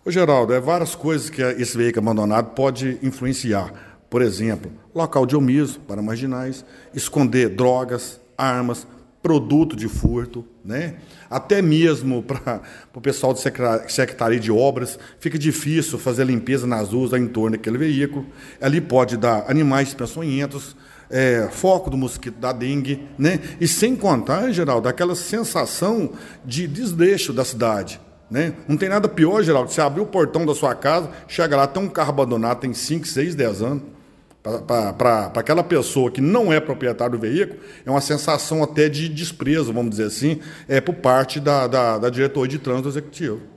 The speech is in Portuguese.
Ô, Geraldo, várias coisas que esse veículo abandonado pode influenciar. Por exemplo, local de omiso para marginais, esconder drogas, armas, produto de furto, né? Até mesmo para o pessoal de secretaria de obras, fica difícil fazer limpeza nas ruas em torno daquele veículo. Ali pode dar animais peçonhentos, foco do mosquito da dengue, né? E sem contar, Geraldo, aquela sensação de desleixo da cidade. Né? Não tem nada pior, Geraldo, você abrir o portão da sua casa, chega lá, tem um carro abandonado, tem 5, 6, 10 anos. Para aquela pessoa que não é proprietário do veículo, é uma sensação até de desprezo, vamos dizer assim, por parte da diretoria de trânsito executivo.